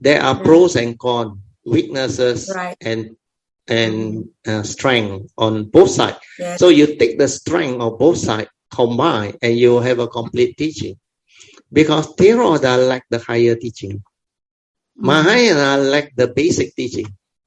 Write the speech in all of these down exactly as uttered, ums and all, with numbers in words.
There are pros and cons, weaknesses right. and and uh, strength on both sides. Yes. So you take the strength of both sides, combine, and you have a complete teaching. Because Theravada lack the higher teaching. Mm. Mahayana lack the basic teaching.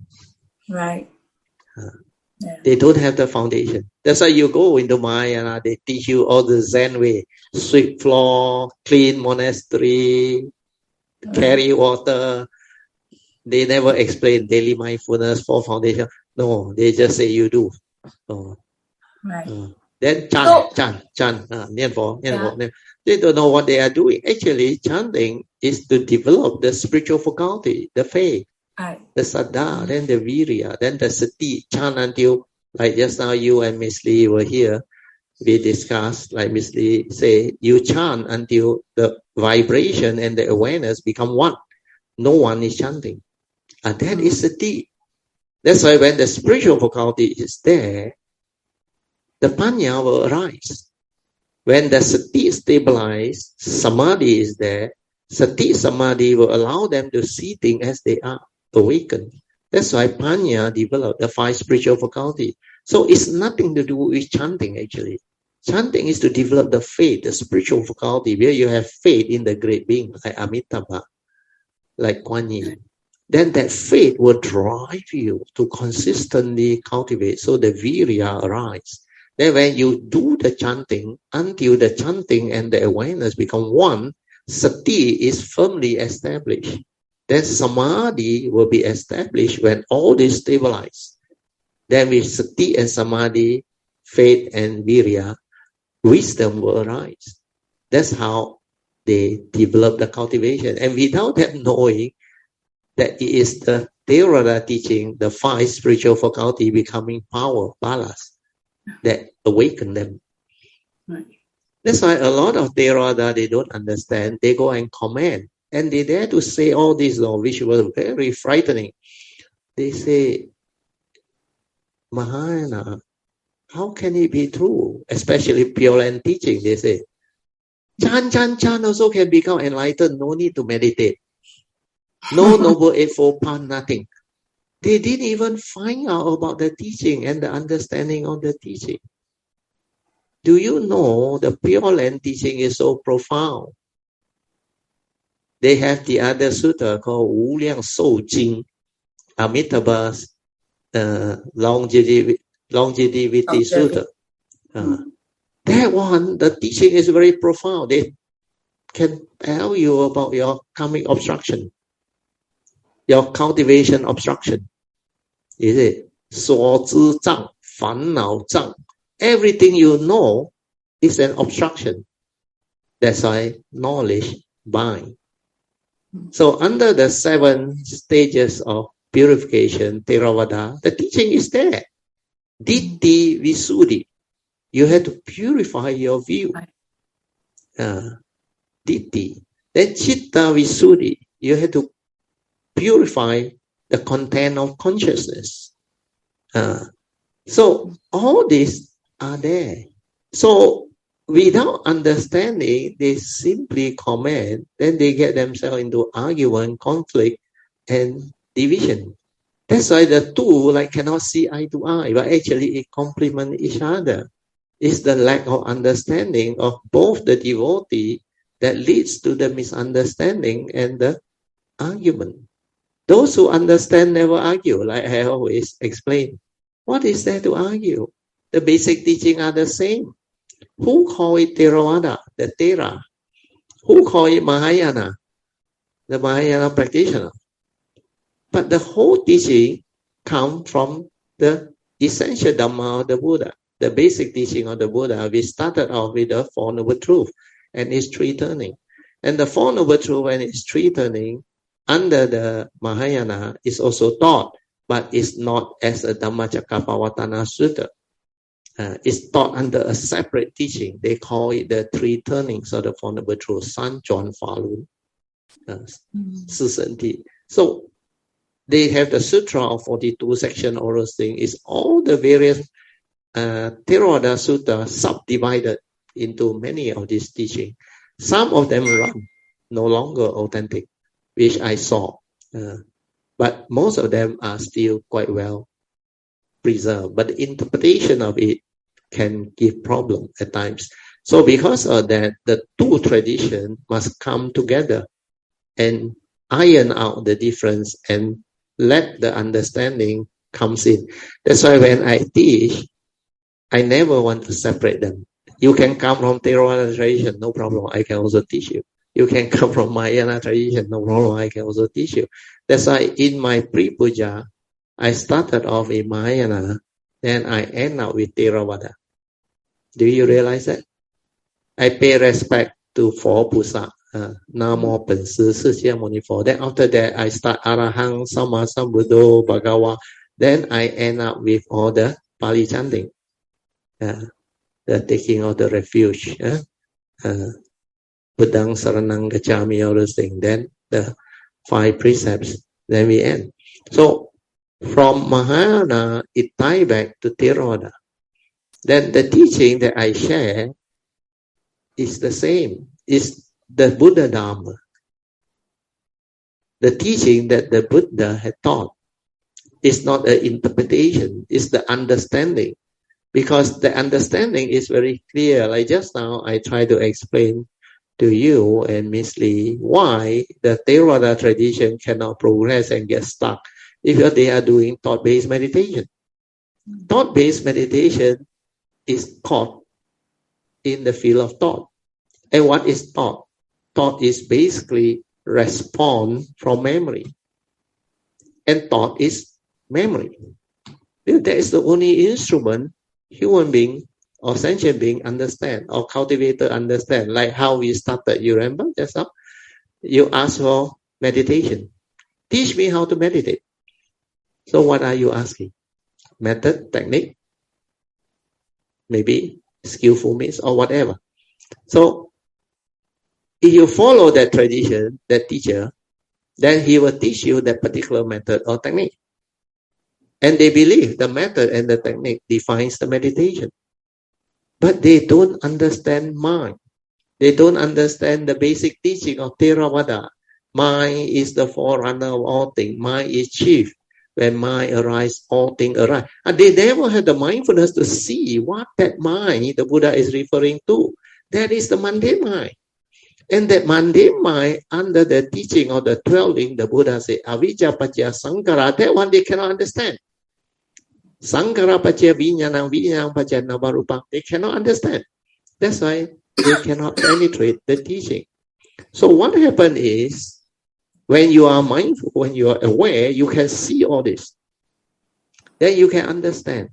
Right. Uh, yeah. They don't have the foundation. That's why you go into Mahayana, they teach you all the Zen way. Sweep floor, clean monastery, right. Carry water. They never explain daily mindfulness, four foundation. No, they just say you do. Oh. Right. Uh, then chant, so, chant, chant, uh, nian fo, nian fo, nian. They don't know what they are doing. Actually, chanting is to develop the spiritual faculty, the faith, right. the saddha, mm-hmm. then the virya, then the sati. Chant until, like just now you and Miss Lee were here, we discussed, like Miss Lee say, you chant until the vibration and the awareness become one. No one is chanting. And that mm-hmm. is sati. That's why when the spiritual faculty is there, the panya will arise. When the sati stabilizes, samadhi is there. Sati samadhi will allow them to see things as they are, awakened. That's why panya developed the five spiritual faculty. So it's nothing to do with chanting actually. Chanting is to develop the faith, the spiritual faculty, where you have faith in the great being, like Amitabha, like Kuan Yin. Then that faith will drive you to consistently cultivate. So the virya arises. Then when you do the chanting, until the chanting and the awareness become one, sati is firmly established. Then samadhi will be established when all this stabilize. Then with sati and samadhi, faith and virya, wisdom will arise. That's how they develop the cultivation. And without that knowing that it is the Theravada teaching, the five spiritual faculty becoming power, balas, that awaken them. Right. That's why a lot of Theravada, they don't understand. They go and comment. And they dare to say all this, though, which was very frightening. They say, Mahayana, how can it be true? Especially Pure Land teaching, they say. Chan, chan, chan also can become enlightened. No need to meditate. No noble eightfold path, nothing. They didn't even find out about the teaching and the understanding of the teaching. Do you know the Pure Land teaching is so profound? They have the other sutta called Wu Liang Shou Jing, Amitabha's uh, longevity, longevity okay. sutta. Uh, that one, the teaching is very profound. They can tell you about your karmic obstruction, your cultivation obstruction. Is it? 所知障, 烦恼障. Everything you know is an obstruction. That's why knowledge binds. So under the seven stages of purification, Theravada, the teaching is there. Ditti Visuddhi. You have to purify your view. Uh, Ditti. Then Chitta Visuddhi. You have to purify the content of consciousness. Uh, so all these are there. So without understanding, they simply comment, then they get themselves into argument, conflict, and division. That's why the two like cannot see eye to eye, but actually it complement each other. It's the lack of understanding of both the devotee that leads to the misunderstanding and the argument. Those who understand never argue, like I always explain. What is there to argue? The basic teaching are the same. Who call it Theravada? The Thera. Who call it Mahayana? The Mahayana practitioner. But the whole teaching comes from the essential Dhamma of the Buddha, the basic teaching of the Buddha. We started off with the Four Noble Truths and its three turning. And the Four Noble Truths and its three turning under the Mahayana is also taught, but it's not as a Dhammacakkappavattana Sutta. Uh, it's taught under a separate teaching. They call it the three turnings of the Four Noble Truths, San John Falun, uh, mm-hmm. So they have the Sutra of forty-two section, all those things. It's all the various uh, Theravada Sutta subdivided into many of these teachings. Some of them run no longer authentic, which I saw. Uh, but most of them are still quite well preserved. But the interpretation of it can give problem at times. So because of that, the two traditions must come together and iron out the difference and let the understanding comes in. That's why when I teach, I never want to separate them. You can come from Theravada tradition, no problem. I can also teach you. You can come from Mahayana tradition, no problem. I can also teach you. That's why in my pre-puja, I started off in Mahayana, then I end up with Theravada. Do you realize that? I pay respect to four Pusa, uh, Namo Pensi, Sisya Muni Four. Then after that, I start Arahang, Sama Sambuddho, Bhagawa. Then I end up with all the Pali chanting, uh, the taking of the refuge, uh, uh, Buddhang Saranang Gacchami, all those things. Then the five precepts. Then we end. So from Mahayana, it ties back to Theravada. Then the teaching that I share is the same. It's the Buddha Dharma. The teaching that the Buddha had taught is not an interpretation, it's the understanding. Because the understanding is very clear. Like just now, I try to explain to you and Miss Lee why the Theravada tradition cannot progress and get stuck if they are doing thought-based meditation. Thought-based meditation is taught in the field of thought. And what is thought? Thought is basically response from memory. And thought is memory. That is the only instrument human being or sentient being understand or cultivator understand. Like how we started. You remember just now? You asked for meditation. Teach me how to meditate. So what are you asking? Method, technique? Maybe skillful means or whatever. So if you follow that tradition, that teacher, then he will teach you that particular method or technique. And they believe the method and the technique defines the meditation. But they don't understand mind. They don't understand the basic teaching of Theravada. Mind is the forerunner of all things. Mind is chief. When mind arises, all things arise. And they never have the mindfulness to see what that mind the Buddha is referring to. That is the mundane mind. And that mundane mind, under the teaching of the twelve link, the Buddha said, Avijja Pacaya Sankara, that one they cannot understand. Sankara Pacaya Vijnana, Vijnana Pacaya Navarupa, they cannot understand. That's why they cannot penetrate the teaching. So what happened is, when you are mindful, when you are aware, you can see all this. Then you can understand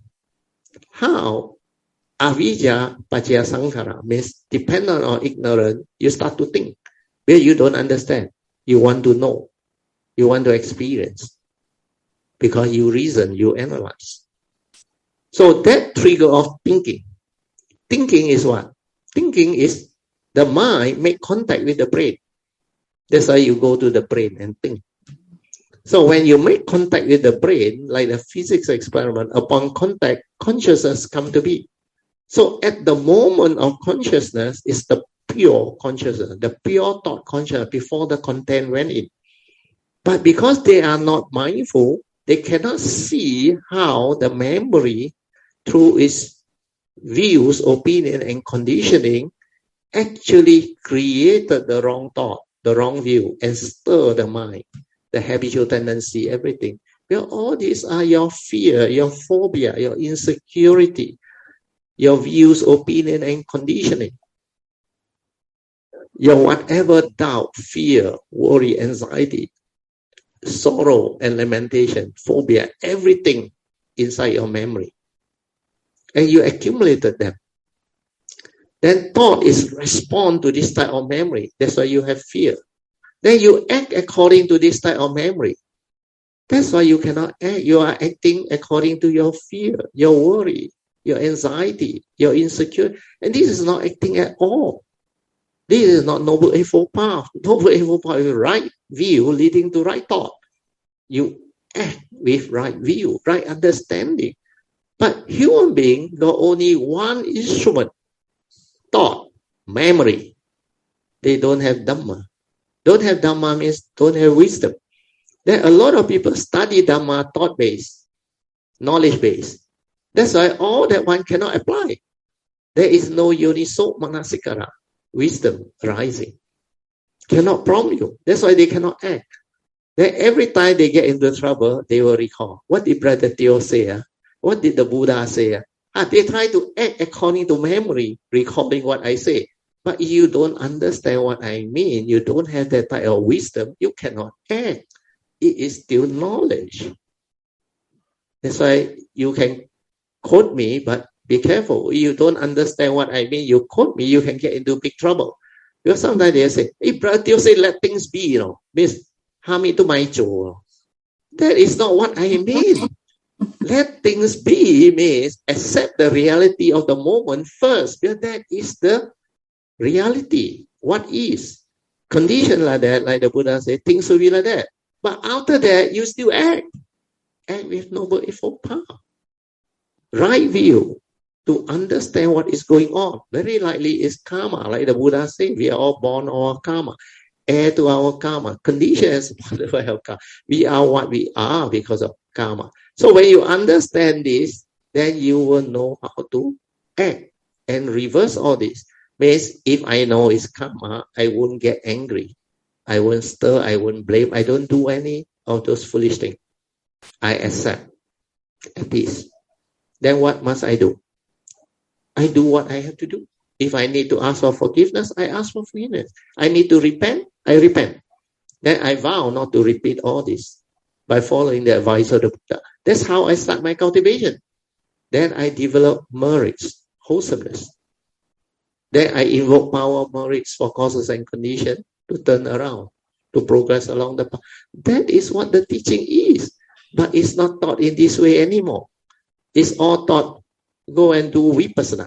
how Avijja Pacaya Sankara means dependent on ignorance, you start to think. Where you don't understand, you want to know, you want to experience. Because you reason, you analyze. So that trigger of thinking. Thinking is what? Thinking is the mind make contact with the brain. That's why you go to the brain and think. So when you make contact with the brain, like the physics experiment, upon contact, consciousness come to be. So at the moment of consciousness is the pure consciousness, the pure thought consciousness before the content went in. But because they are not mindful, they cannot see how the memory, through its views, opinion, and conditioning, actually created the wrong thought, the wrong view, and stir the mind, the habitual tendency, everything. Well, all these are your fear, your phobia, your insecurity, your views, opinion, and conditioning. Your whatever doubt, fear, worry, anxiety, sorrow, and lamentation, phobia, everything inside your memory. And you accumulated them. Then thought is respond to this type of memory. That's why you have fear. Then you act according to this type of memory. That's why you cannot act. You are acting according to your fear, your worry, your anxiety, your insecurity. And this is not acting at all. This is not Noble Eightfold Path. Noble Eightfold Path is right view leading to right thought. You act with right view, right understanding. But human beings got only one instrument, thought, memory. They don't have Dhamma. Don't have Dhamma means don't have wisdom. There are a lot of people study Dhamma thought-based, knowledge-based. That's why all that one cannot apply. There is no yoniso manasikara, wisdom rising. Cannot prompt you. That's why they cannot act. Then every time they get into trouble, they will recall. What did Brother Theo say? Uh? What did the Buddha say? Uh? Ah, they try to act according to memory, recalling what I say. But if you don't understand what I mean, you don't have that type of wisdom, you cannot act. It is still knowledge. That's why you can quote me, but be careful. If you don't understand what I mean, you quote me, you can get into big trouble. Because sometimes they say, hey, Brother Theo say, let things be, you know, means hami to my joe. That is not what I mean. Let things be means accept the reality of the moment first, because that is the reality. What is? Condition like that, like the Buddha said, things will be like that. But after that, you still act. Act with noble effort power. Right view to understand what is going on. Very likely is karma, like the Buddha said, we are all born our karma. Heir to our karma. Conditions, we are what we are because of karma. So when you understand this, then you will know how to act and reverse all this. Means if I know it's karma, I won't get angry. I won't stir, I won't blame. I don't do any of those foolish things. I accept at peace. Then what must I do? I do what I have to do. If I need to ask for forgiveness, I ask for forgiveness. I need to repent, I repent. Then I vow not to repeat all this by following the advice of the Buddha. That's how I start my cultivation. Then I develop merits, wholesomeness. Then I invoke power of merits for causes and conditions to turn around, to progress along the path. That is what the teaching is. But it's not taught in this way anymore. It's all taught, go and do vipassana.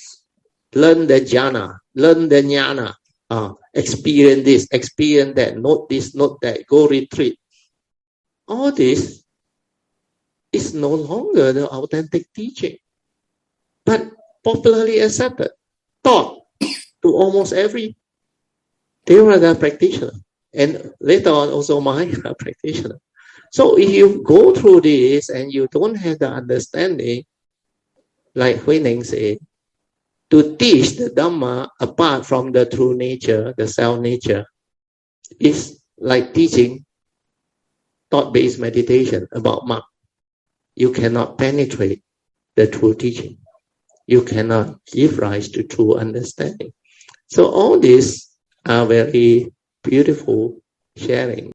Learn the jhana, learn the jnana, uh, experience this, experience that, note this, note that, go retreat. All this is no longer the authentic teaching, but popularly accepted, taught to almost every Theravada practitioner, and later on also Mahayana practitioner. So if you go through this and you don't have the understanding, like Huineng said, to teach the Dhamma apart from the true nature, the self nature, is like teaching thought-based meditation about Mark. You cannot penetrate the true teaching. You cannot give rise to true understanding. So all these are very beautiful sharing.